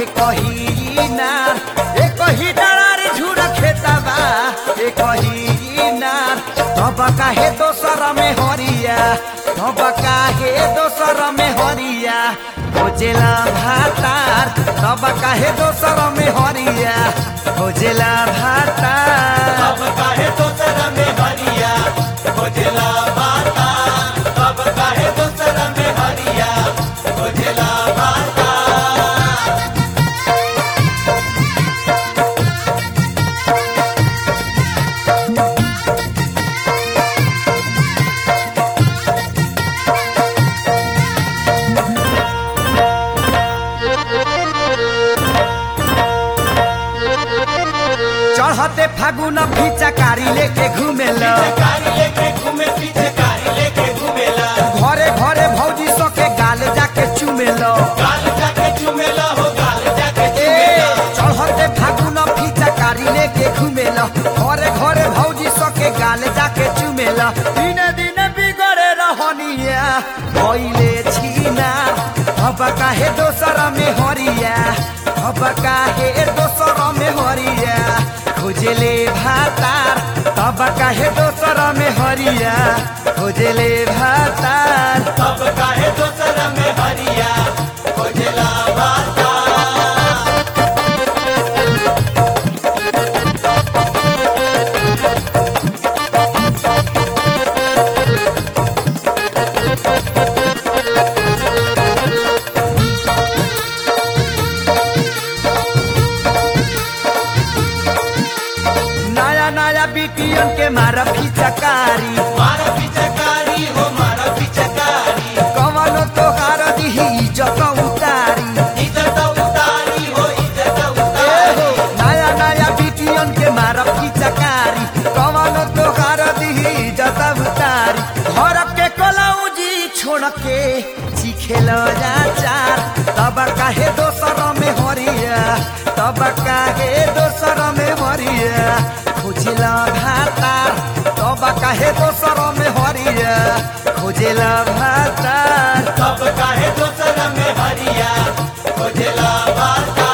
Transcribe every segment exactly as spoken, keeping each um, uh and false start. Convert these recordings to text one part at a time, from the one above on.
एक ही नार एक ही डार झुर खेतबा एक ही नार तब काहे दोसर में हरिया तब काहे दोसर में हरिया खोजेला भातार तब काहे दोसर में हरिया खोजेला भातार तब काहे दोसर में हरिया खोजेला भातार तब काहे दोसर में हरिया खोजेला भातार चढ़ते फागुन फिचकारी लेके घूमेला कारी लेके घूमे पीछे कारी लेके घूमेला घरे घरे भौजी सके गाल जाके चुमेला गाल जाके चुमेला हो गाल जाके ए चुमेला चढ़ते फागुन फिचकारी लेके घूमेला घरे घरे भौजी सके गाल जाके चुमेला दिन दिन बिगड़े रहनिया भइले छीना अब काहे दोसर में हरिया अब काहे दोसर में हरिया खोजेले भातार तब काहे दोसर में हरिया खोजेले भातार तब काहे दोसर में हरिया खोजेला भातार नया नया बिटियन के मारा फिचकारी मारा पिचकारी हो मारा पिचकारी कवनो तोहार दिही इज्जत उतारी इज्जत उतारी हो इज्जत ए उतारी हो नया नया बिटियन के मारा फिचकारी कवनो तोहार दिही इज्जत उतारी घर के कलौजी छोड़ के सीखेल चार तब काहे दोसर में हरिया तब काहे दोसर में हरिया खोजेला भातार तब काहे दोसर में हरिया खोजेला भातार तब काहे दोसर में हरिया खोजेला भातार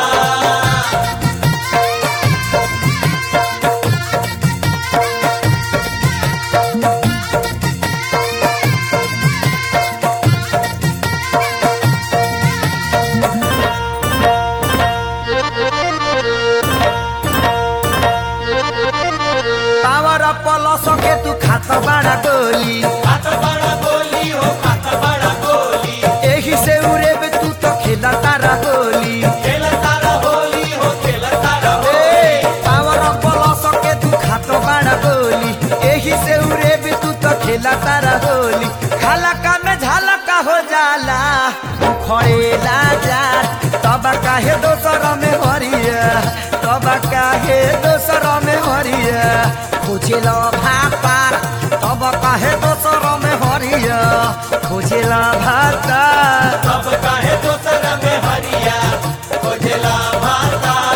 पावर पलस के तू खात बाड़ा गोली खात बड़ा गोली हो खात बड़ा गोली एही से उड़ेबे तू तो खेला तारा गोली खेल तारा होली हो खेल तारा ए होली पावर पलस के तू खात बाड़ा गोली एही से उड़ेबे तू तो खेला तारा गोली खालका में झालका हो जाला खड़ेला जार तब काहे दोसर में हरिया तब काहे दोसर में हरिया खोजेला भातार तब काहे दोसर में हरिया खोजेला भातार तब काहे दोसर में हरिया खोजेला भातार